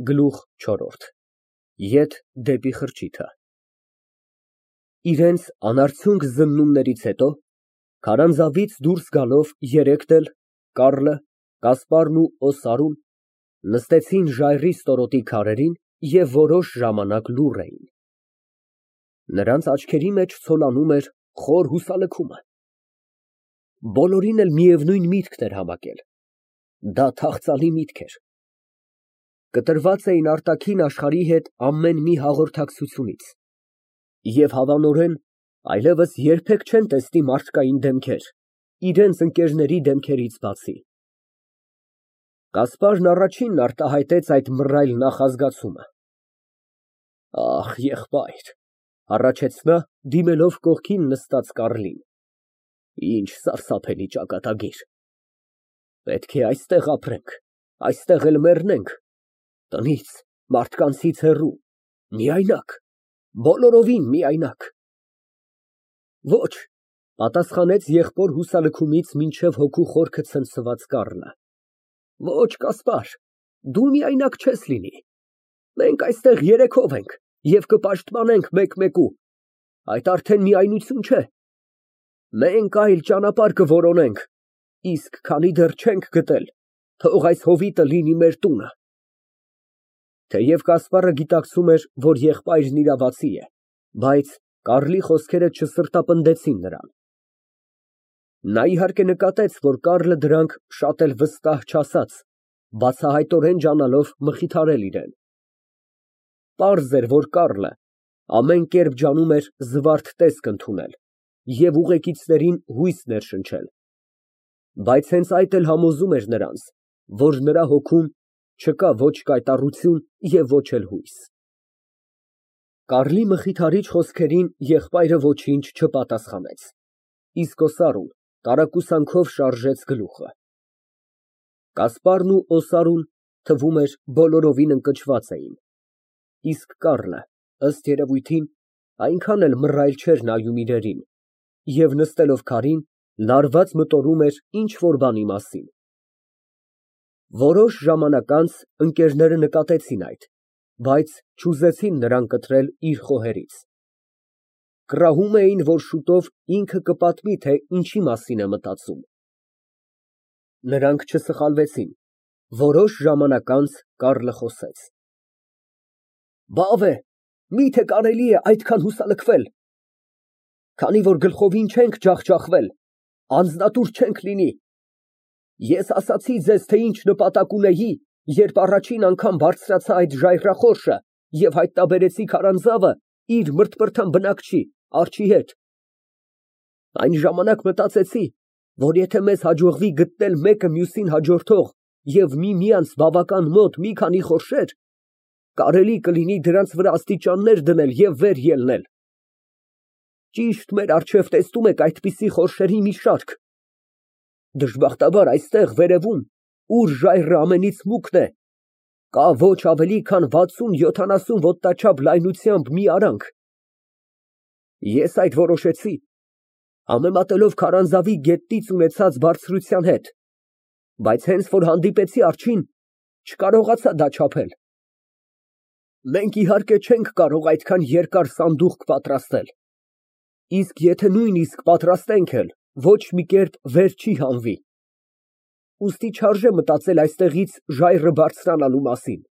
Գլուխ չորրորդ Ետ դեպի խրճիթը Իրենց անարդյունք զննումներից հետո քարանձավից դուրս գալով երեքն էլ Կառլը, Կասպարն ու Օսարուն նստեցին ժայռի ստորոտի քարերին և որոշ ժամանակ լուռ էին։ Նրանց աչքերի մեջ ցոլանում էր խոր հուսալքումը։ Բոլորին էլ միևնույն միտքն էր համակել։ Դա թախծալի միտք էր։ Կտրված էին արտաքին աշխարհի հետ ամեն մի հաղորդակցությունից և հավանորեն այլևս երբեք չեն տեսնի մարդկային դեմքեր, իրենց ընկերների դեմքերից բացի։ Կասպարն առաջինն արտահայտեց այդ մռայլ նախազգացումը։ Ախ, եղբայր, հառաչեց նա, դիմելով կողքին նստած Կառլին, ինչ սարսափելի ճակատագիր։ Պետք է այստեղ ապրենք, այստեղ էլ մեռնենք, տնից, մարդկանցից հեռու, միայնակ, բոլորովին միայնակ։ Ոչ, պատասխանեց եղբոր հուսալքումից մինչև հոգու խորքը ցնցված Կառլը։ Ոչ, Կասպար, դու միայնակ չես լինի։ Մենք այստեղ երեքով ենք և կպաշտպանենք մեկ֊մեկու, այդ արդեն միայնություն չէ։ Մենք այլ ճանապարհ կորոնենք, իսկ քանի դեռ չենք գտել, թող այս հովիտը լինի մեր տունը։ Թեև Կասպարը գիտակցում էր, որ եղբայրն իրավացի է, բայց Կառլի խոսքերը չսրտապնդեցին նրան։ Նա իհարկե նկատեց, որ Կառլը դրանք շատ էլ վստահ չասաց, բացահայտորեն ջանալով մխիթարել իրեն։ Պարզ էր, որ Կառլը ամեն կերպ ջանում էր զվարթ տեսք ընդունել և ուղեկիցներին հույս ներշնչել, բայց հենց այդ էլ համոզում էր նրանց, որ նրա հոգում չկա ոչ կայտառություն և ոչ էլ հույս։ Կառլի մխիթարիչ խոսքերին եղբայրը ոչինչ չպատասխանեց, իսկ Օսարուն տարակուսանքով շարժեց գլուխը։ Կասպարն ու Օսարուն, թվում էր, բոլորովին ընկճված էին, իսկ Կառլը, ըստ երևույթին, այնքան էլ մռայլ չէր նայում իրերին և նստելով քարին, լարված մտորում էր ինչ֊որ բանի մասին։ Որոշ ժամանակ անց ընկերները նկատեցին այդ, բայց չուզեցին նրան կտրել իր խոհերից։ Կռահում էին, որ շուտով ինքը կպատմի, թե ինչի մասին է մտածում։ Նրանք չսխալվեցին, որոշ ժամանակ անց Կառլը խոսեց. Բավ է, մի՞թե կարելի է այդքան հուսալքվել։ Քանի որ գլխովին չենք ջախջախվել, անձնատուր չենք լինի։ Ես ասացի ձեզ, թե ինչ նպատակ ունեի, երբ առաջին անգամ բարձրացա այդ ժայռախորշը և հայտնաբերեցի քարանձավը իր մրթմրթան բնակչի, արջի հետ։ Այն ժամանակ մտածեցի, որ եթե մեզ հաջողվի գտնել մեկը մյուսին հաջորդող և միմյանց բավական մոտ մի քանի խորշեր, կարելի կլինի դրանց վրա աստիճաններ դնել և վեր ելնել։ Ճիշտ մեր առջև տեսնում եք այդպիսի խորշերի մի շարք։ Դժբախտաբար այստեղ վերևում, ուր ժայռը ամենից մուկն է, կա ոչ ավելի քան 60-70 ոտնաչափ լայնությամբ մի արանք։ Ես այդ որոշեցի, համեմատելով քարանձավի գետնից ունեցած բարձրության հետ, բայց հենց որ հանդիպեցի արջին, չկարողացա դա չափել։ Մենք իհարկե չենք կարող այդքան երկար սանդուղք պատրաստել, իսկ եթե նույնիսկ պատրաստենք էլ, ոչ մի կերպ վեր չի հանվի։ Ուստի չարժե մտածել այստեղից ժայռը բարձրանալու մասին։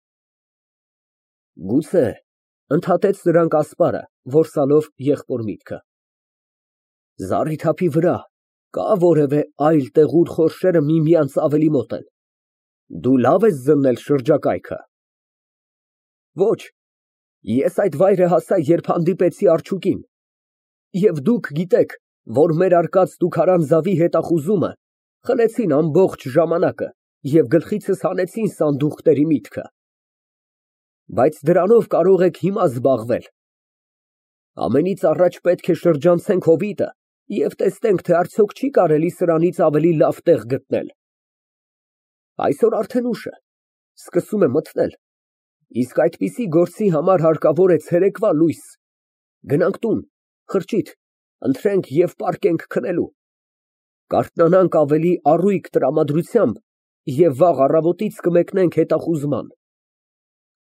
Գուցե, ընդհատեց նրան Կասպարը, որսալով եղբոր միտքը, զառիթափի վրա կա որևէ այլ տեղ, ուր խորշերը միմյանց ավելի մոտ են։ Դու լավ ես զննել շրջակայքը։ Ոչ, ես այդ վայրը հասա, երբ հանդիպեցի արջուկին, և դուք գիտեք, որ մեր արկած քարանձավի հետախուզումը խլեցին ամբողջ ժամանակը և գլխիցս հանեցին սանդուղքների միտքը։ Բայց դրանով կարող եք հիմա զբաղվել։ Ամենից առաջ պետք է շրջանցենք հովիտը և տեսնենք, թե արդյոք չի կարելի սրանից ավելի լավ տեղ գտնել։ Այսօր արդեն ուշ է, սկսում է մթնել, իսկ այդպիսի գործի համար հարկավոր է ցերեկվա լույս։ Գնանք տուն, խրճիթ, ընթրենք և պառկենք քնելու։ Կարթնանանք ավելի առույգ տրամադրությամբ և վաղ առավոտից կմեկնենք հետախուզման։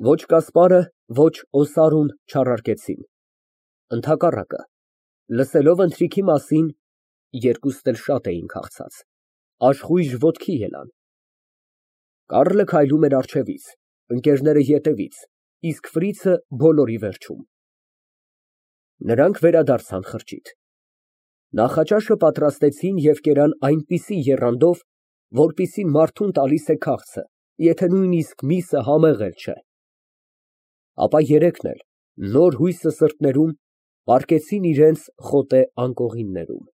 Ոչ Կասպարը, ոչ Օսարուն չառարկեցին։ Ընդհակառակը, լսելով ընթրիքի մասին, երկուստ էլ շատ էին քաղցած, աշխույժ ոտքի ելան։ Կառլը քայլում էր առջևից, ընկերները ետևից, իսկ Ֆրիցը բոլորի վերջում։ Նրանք վերադարձան խրճիթ։ Նախաճաշը պատրաստեցին և կերան այնպիսի եռանդով, որպիսի մարդուն տալիս է քաղցը, եթե նույնիսկ միսը համեղ էլ չէ։ Ապա երեքն էլ նոր հույսը սրտերում պառկեցին իրենց խոտե անկողիններում։